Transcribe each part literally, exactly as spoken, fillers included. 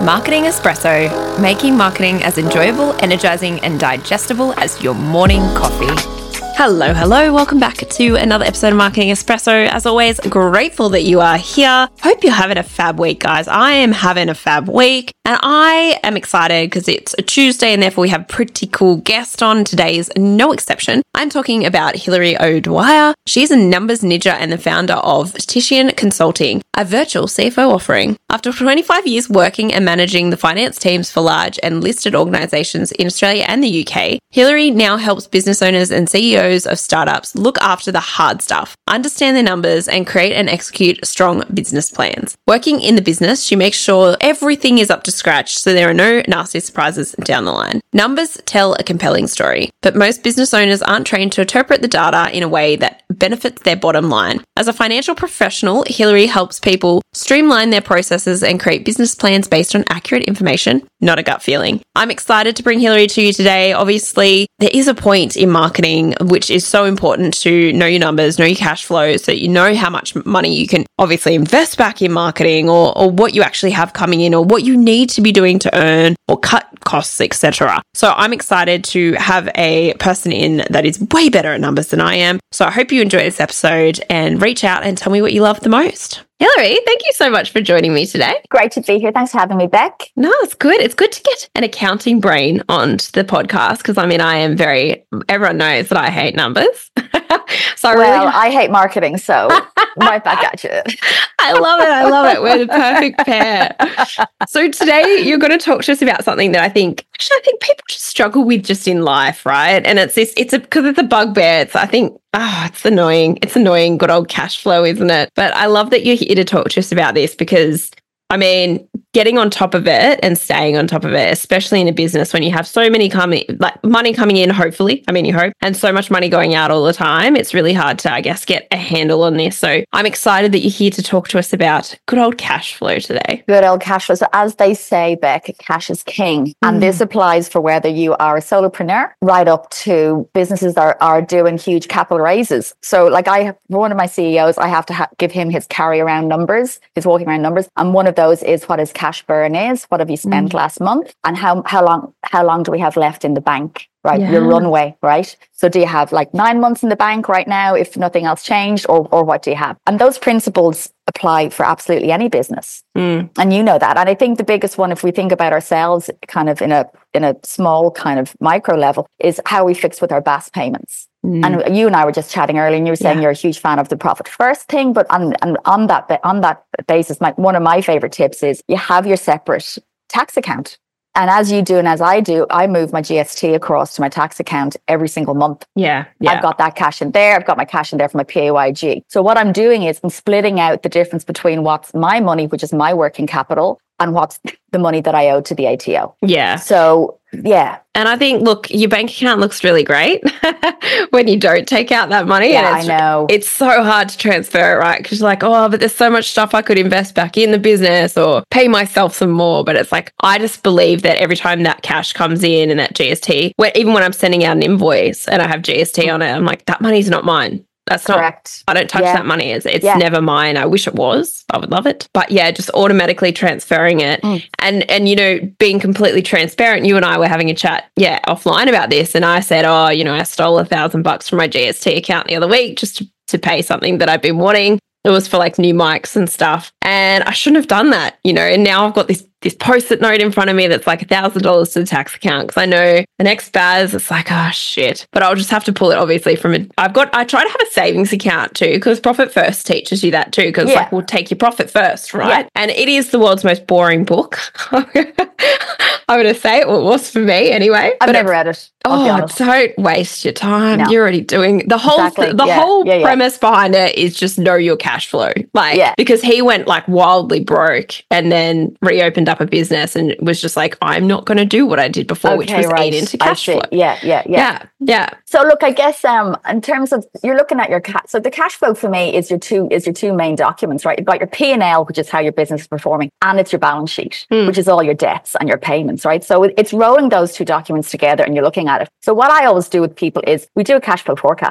Marketing Espresso, making marketing as enjoyable, energizing, and digestible as your morning coffee. Hello, hello. Welcome back to another episode of Marketing Espresso. As always, grateful that you are here. Hope you're having a fab week, guys. I am having a fab week and I am excited because it's a Tuesday and therefore we have a pretty cool guest on. Today is no exception. I'm talking about Hilary O'Dwyer. She's a numbers ninja and the founder of Titian Consulting, a virtual C F O offering. After twenty-five years working and managing the finance teams for large and listed organizations in Australia and the U K, Hilary now helps business owners and C E Os of startups look after the hard stuff, understand their numbers, and create and execute strong business plans. Working in the business, she makes sure everything is up to scratch so there are no nasty surprises down the line. Numbers tell a compelling story, but most business owners aren't trained to interpret the data in a way that benefits their bottom line. As a financial professional, Hilary helps people streamline their processes and create business plans based on accurate information, not a gut feeling. I'm excited to bring Hilary to you today. Obviously, there is a point in marketing which is so important to know your numbers, know your cash flow, so that you know how much money you can obviously invest back in marketing, or, or what you actually have coming in, or what you need to be doing to earn or cut costs, et cetera. So I'm excited to have a person in that is way better at numbers than I am. So I hope you enjoy this episode and reach out and tell me what you love the most. Hilary, thank you so much for joining me today. Great to be here. Thanks for having me back. No, it's good. It's good to get an accounting brain onto the podcast because, I mean, I am very, everyone knows that I hate numbers. so I well, really... I hate marketing, so right back at you. I love it. I love it. We're the perfect pair. So today you're going to talk to us about something that I think, actually, I think people just struggle with just in life, right? And it's this, it's a, because it's a bugbear. It's, I think, oh, it's annoying. It's annoying. Good old cash flow, isn't it? But I love that you're here to talk to us about this because, I mean, getting on top of it and staying on top of it, especially in a business when you have so many coming, like money coming in, hopefully, I mean, you hope, and so much money going out all the time, it's really hard to, I guess, get a handle on this. So I'm excited that you're here to talk to us about good old cash flow today. Good old cash flow. So as they say, Beck, cash is king. Mm. And this applies for whether you are a solopreneur right up to businesses that are, are doing huge capital raises. So like I have one of my C E Os, I have to ha- give him his carry around numbers, his walking around numbers. And one of those is what his cash burn is. What have you spent mm. last month? And how, how long, how long do we have left in the bank? Right. Yeah. Your runway, right? So do you have like nine months in the bank right now if nothing else changed, or or what do you have? And those principles apply for absolutely any business. Mm. And you know that. And I think the biggest one, if we think about ourselves kind of in a in a small kind of micro level, is how we fix with our B A S payments. Mm. And you and I were just chatting earlier, and you were saying yeah. you're a huge fan of the profit first thing. But on and on that on that basis, my, one of my favorite tips is you have your separate tax account. And as you do and as I do, I move my G S T across to my tax account every single month. Yeah, yeah. I've got that cash in there. I've got my cash in there for my P A Y G. So what I'm doing is I'm splitting out the difference between what's my money, which is my working capital, and what's the money that I owe to the A T O. Yeah. So, yeah. And I think, look, your bank account looks really great when you don't take out that money. Yeah, and it's, I know. It's so hard to transfer it, right? Because you're like, oh, but there's so much stuff I could invest back in the business or pay myself some more. But it's like, I just believe that every time that cash comes in and that G S T, when, even when I'm sending out an invoice and I have G S T on it, I'm like, that money's not mine. That's correct. Not, I don't touch yeah. that money. It's, it's yeah. never mine. I wish it was. I would love it. But yeah, just automatically transferring it. Mm. And, and, you know, being completely transparent, you and I were having a chat, yeah, offline about this. And I said, oh, you know, I stole a thousand bucks from my G S T account the other week just to, to pay something that I've been wanting. It was for like new mics and stuff. And I shouldn't have done that, you know, and now I've got this this post-it note in front of me that's like a thousand dollars to the tax account because I know the next B A S, it's like, oh shit. But I'll just have to pull it obviously from it. I've got, I try to have a savings account too because Profit First teaches you that too because yeah. like we'll take your profit first, right? Yeah. And it is the world's most boring book. I'm going to say it, well, it was for me anyway. I've but never read it. Oh, don't waste your time. No. You're already doing the whole exactly. th- the yeah. whole yeah, yeah. premise behind it is just know your cash flow. Like yeah. because he went like wildly broke and then reopened up a business and was just like, I'm not going to do what I did before, okay, which was right. eat into cash flow. Yeah, yeah, yeah. Yeah, yeah. So look, I guess um in terms of you're looking at your cash. So the cash flow for me is your two is your two main documents, right? You've got your P and L, which is how your business is performing, and it's your balance sheet, mm. which is all your debts and your payments, right? So it's rolling those two documents together and you're looking at it. So what I always do with people is we do a cash flow forecast.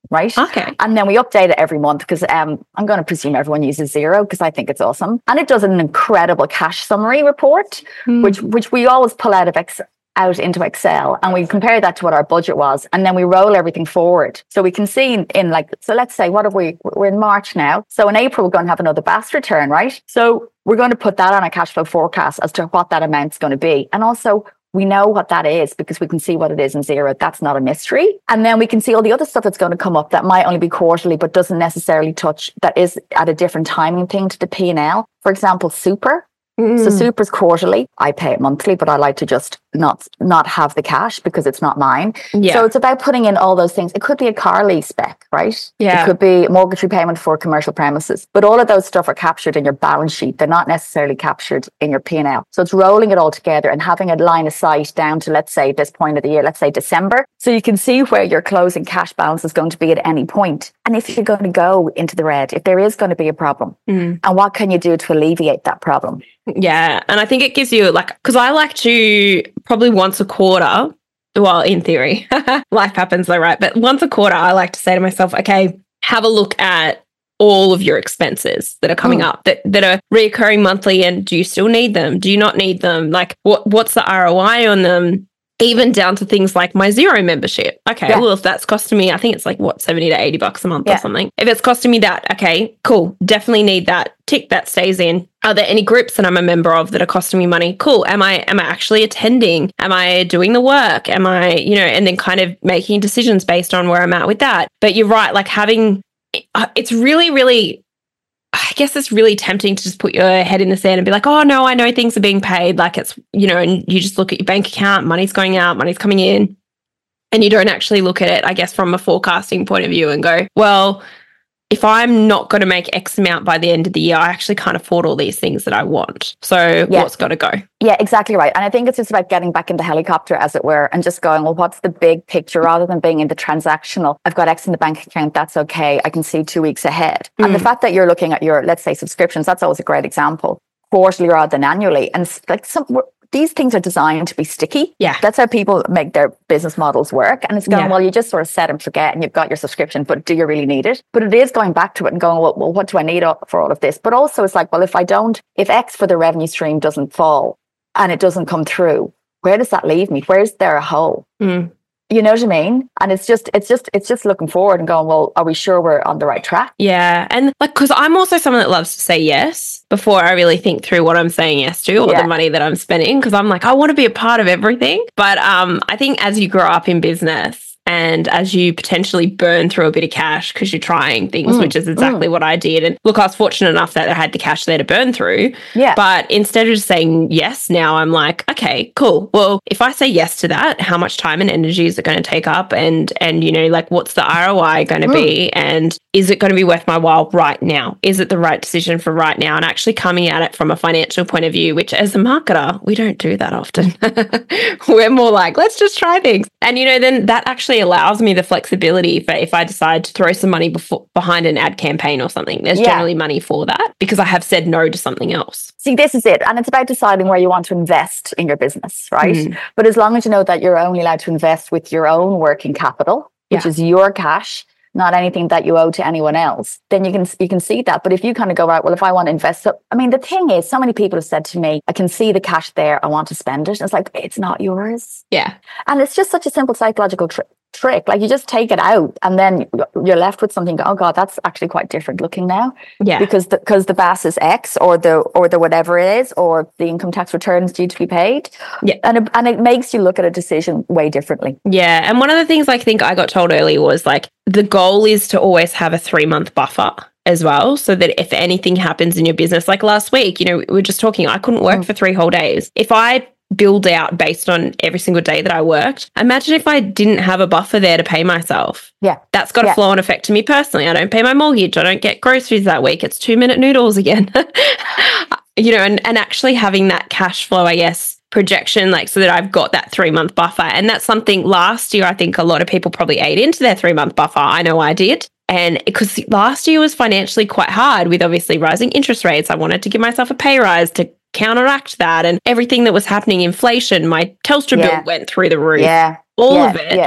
right? Okay. And then we update it every month because um, I'm going to presume everyone uses Xero because I think it's awesome. And it does an incredible cash summary report, mm. which which we always pull out of Excel. out into Excel, and we compare that to what our budget was, and then we roll everything forward. So we can see in, in like, so let's say, what have we, we're in March now. So in April, we're going to have another B A S return, right? So we're going to put that on a cash flow forecast as to what that amount's going to be. And also we know what that is because we can see what it is in Xero. That's not a mystery. And then we can see all the other stuff that's going to come up that might only be quarterly, but doesn't necessarily touch, that is at a different timing thing to the P and L. For example, Super. Mm. So Super's quarterly. I pay it monthly, but I like to just not not have the cash because it's not mine. Yeah. So it's about putting in all those things. It could be a car lease spec, right? Yeah. It could be a mortgage repayment for commercial premises. But all of those stuff are captured in your balance sheet. They're not necessarily captured in your P and L. So it's rolling it all together and having a line of sight down to, let's say, this point of the year, let's say December. So you can see where your closing cash balance is going to be at any point. And if you're going to go into the red, if there is going to be a problem, mm. and what can you do to alleviate that problem? Yeah. And I think it gives you like, because I like to probably once a quarter, well, in theory, life happens though, right? But once a quarter, I like to say to myself, okay, have a look at all of your expenses that are coming mm. up that, that are reoccurring monthly, and do you still need them? Do you not need them? Like what what's the R O I on them? Even down to things like my Xero membership. Okay, yeah. Well, if that's costing me, I think it's like, what, seventy to eighty bucks a month yeah. or something. If it's costing me that, okay, cool. Definitely need that. Tick, that stays in. Are there any groups that I'm a member of that are costing me money? Cool. Am I am I actually attending? Am I doing the work? Am I, you know, and then kind of making decisions based on where I'm at with that. But you're right, like having, it's really, really, I guess it's really tempting to just put your head in the sand and be like, oh, no, I know things are being paid. Like it's, you know, and you just look at your bank account, money's going out, money's coming in, and you don't actually look at it, I guess, from a forecasting point of view and go, well, if I'm not going to make X amount by the end of the year, I actually can't afford all these things that I want. So yeah. What's got to go? Yeah, exactly right. And I think it's just about getting back in the helicopter, as it were, and just going, well, what's the big picture rather than being in the transactional? I've got X in the bank account. That's okay. I can see two weeks ahead. Mm. And the fact that you're looking at your, let's say, subscriptions, that's always a great example, quarterly rather than annually. And like some, these things are designed to be sticky. Yeah. That's how people make their business models work. And it's going, yeah. well, you just sort of set and forget and you've got your subscription, but do you really need it? But it is going back to it and going, well, well what do I need for all of this? But also it's like, well, if I don't, if X for the revenue stream doesn't fall and it doesn't come through, where does that leave me? Where's there a hole? Mm. You know what I mean? And it's just, it's just, it's just looking forward and going, well, are we sure we're on the right track? Yeah. And like, because I'm also someone that loves to say yes before I really think through what I'm saying yes to or yeah. the money that I'm spending. Because I'm like, I want to be a part of everything. But um, I think as you grow up in business, and as you potentially burn through a bit of cash because you're trying things, mm, which is exactly mm. what I did. And look, I was fortunate enough that I had the cash there to burn through. Yeah. But instead of just saying yes now, I'm like, okay, cool. Well, if I say yes to that, how much time and energy is it going to take up? And, and you know, like what's the R O I going to mm. be? And is it going to be worth my while right now? Is it the right decision for right now? And actually coming at it from a financial point of view, which as a marketer, we don't do that often. We're more like, let's just try things. And, you know, then that actually allows me the flexibility for if I decide to throw some money before, behind an ad campaign or something. There's yeah. generally money for that because I have said no to something else. See, this is it. And it's about deciding where you want to invest in your business, right? Mm. But as long as you know that you're only allowed to invest with your own working capital, which yeah. is your cash, not anything that you owe to anyone else, then you can you can see that. But if you kind of go, right, well, if I want to invest, so, I mean, the thing is, so many people have said to me, I can see the cash there, I want to spend it. And it's like, it's not yours. Yeah. And it's just such a simple psychological trick. trick like you just take it out and then you're left with something, oh god, that's actually quite different looking now. Yeah, because the because the B A S is X or the or the whatever it is, or the income tax return is due to be paid. Yeah, and it, and it makes you look at a decision way differently. Yeah. And one of the things I think I got told early was like the goal is to always have a three month buffer as well, so that if anything happens in your business, like last week, you know, we were just talking, I couldn't work mm. for three whole days. If I build out based on every single day that I worked, imagine if I didn't have a buffer there to pay myself. Yeah. That's got yeah. a flow-on effect to me personally. I don't pay my mortgage. I don't get groceries that week. It's two-minute noodles again. You know, and, and actually having that cash flow, I guess, projection, like so that I've got that three-month buffer. And that's something last year, I think a lot of people probably ate into their three-month buffer. I know I did. And because last year was financially quite hard with obviously rising interest rates. I wanted to give myself a pay rise to counteract that, and everything that was happening, inflation, my Telstra yeah. bill went through the roof, yeah all yeah. of it. Yeah.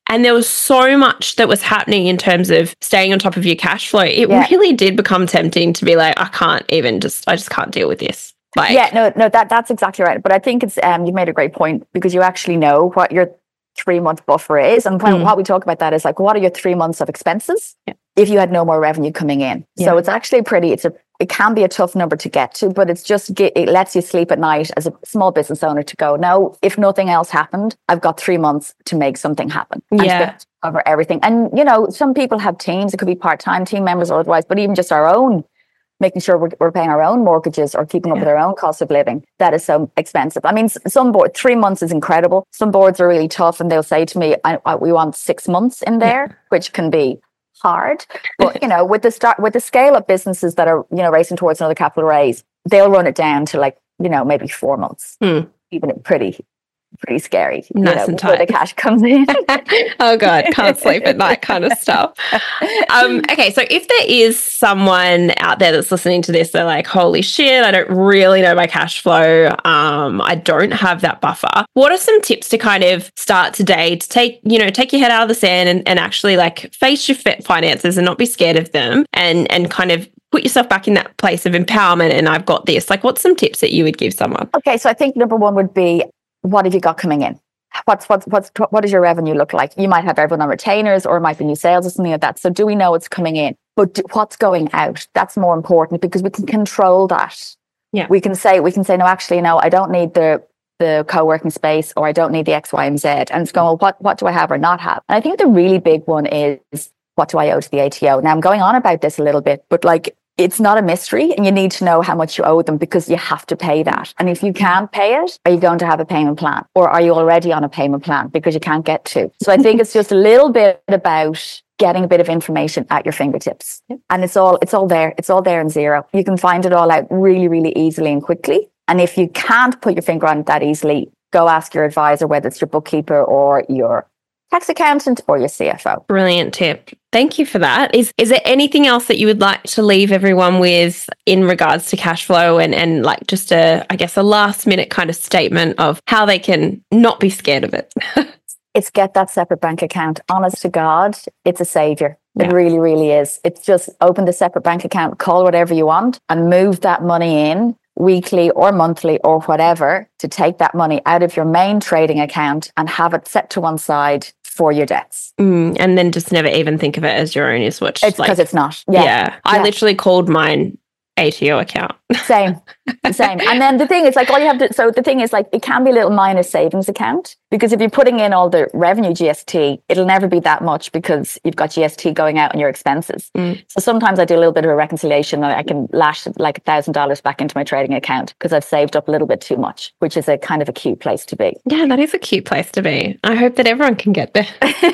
and there was so much that was happening in terms of staying on top of your cash flow. It Yeah. really did become tempting to be like, I can't even just, I just can't deal with this. Like, yeah, no, no, that that's exactly right. But I think it's um, you made a great point because you actually know what your three month buffer is, and when, Mm. what we talk about that is like, what are your three months of expenses Yeah. if you had no more revenue coming in? Yeah. So it's actually pretty. It's a it can be a tough number to get to, but it's just get, it lets you sleep at night as a small business owner to go, no, if nothing else happened, I've got three months to make something happen. And Yeah. to cover everything. And you know, some people have teams. It could be part time team members or otherwise, but even just our own. Making sure we're, we're paying our own mortgages or keeping up Yeah. with our own cost of living. That is so expensive. I mean, s- some board, three months is incredible. Some boards are really tough and they'll say to me, I, I, we want six months in there, Yeah. which can be hard. But, you know, with the start, with the scale of businesses that are, you know, racing towards another capital raise, they'll run it down to like, you know, maybe four months, Hmm. even pretty, pretty scary. you Nice know, and before the tight. cash comes in. Oh God, can't sleep at night kind of stuff. Um, okay, so if there is someone out there that's listening to this, they're like, holy shit, I don't really know my cash flow. Um, I don't have that buffer. What are some tips to kind of start today to take, you know, take your head out of the sand and, and actually like face your fi- finances and not be scared of them and, and kind of put yourself back in that place of empowerment and I've got this. Like, what's some tips that you would give someone? Okay, so I think number one would be, what have you got coming in? What's what's what's what does your revenue look like? You might have everyone on retainers, or it might be new sales or something like that. So do we know what's coming in? But do, what's going out? That's more important because we can control that. Yeah. we can say we can say no. Actually, no, I don't need the the co-working space, or I don't need the X, Y, and Z. And it's going, well, what what do I have or not have? And I think the really big one is, what do I owe to the A T O? Now I'm going on about this a little bit, but like, it's not a mystery and you need to know how much you owe them because you have to pay that. And if you can't pay it, are you going to have a payment plan, or are you already on a payment plan because you can't get to? So I think it's just a little bit about getting a bit of information at your fingertips. And it's all, it's all there. It's all there in Xero. You can find it all out really, really easily and quickly. And if you can't put your finger on it that easily, go ask your advisor, whether it's your bookkeeper or your tax accountant or your C F O. Brilliant tip. Thank you for that. Is is there anything else that you would like to leave everyone with in regards to cash flow and, and like just a, I guess, a last minute kind of statement of how they can not be scared of it? It's get that separate bank account. Honest to God, it's a savior. It Yeah. really, really is. It's just open the separate bank account, call whatever you want, and move that money in weekly or monthly or whatever to take that money out of your main trading account and have it set to one side for your debts. Mm, and then just never even think of it as your own is what It's because like, it's not. yeah. Yeah. I Yeah. literally called mine A T O account. Same, same. And then the thing is, like, all you have to, so the thing is, like, it can be a little minor savings account because if you're putting in all the revenue G S T, it'll never be that much because you've got G S T going out on your expenses. Mm. So sometimes I do a little bit of a reconciliation and I can lash like a thousand dollars back into my trading account because I've saved up a little bit too much, which is a kind of a cute place to be. Yeah, that is a cute place to be. I hope that everyone can get there.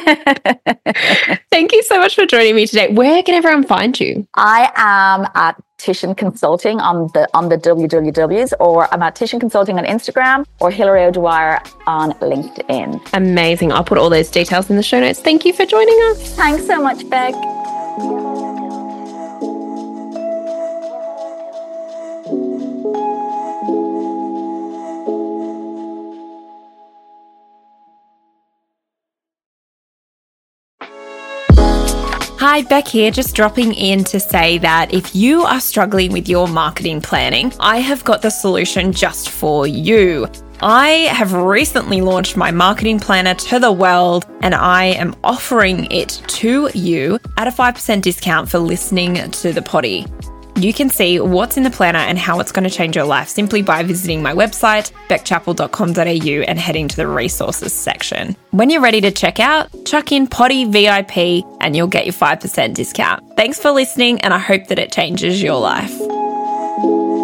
Thank you so much for joining me today. Where can everyone find you? I am at Titian Consulting on the on the W W Ws, or I'm at Titian Consulting on Instagram, or Hilary O'Dwyer on LinkedIn. Amazing. I'll put all those details in the show notes. Thank you for joining us. Thanks so much, Beck. Hi, Beck here, just dropping in to say that if you are struggling with your marketing planning, I have got the solution just for you. I have recently launched my marketing planner to the world, and I am offering it to you at a five percent discount for listening to the potty. You can see what's in the planner and how it's going to change your life simply by visiting my website, beck chappell dot com dot a u, and heading to the resources section. When you're ready to check out, chuck in Potty V I P and you'll get your five percent discount. Thanks for listening, and I hope that it changes your life.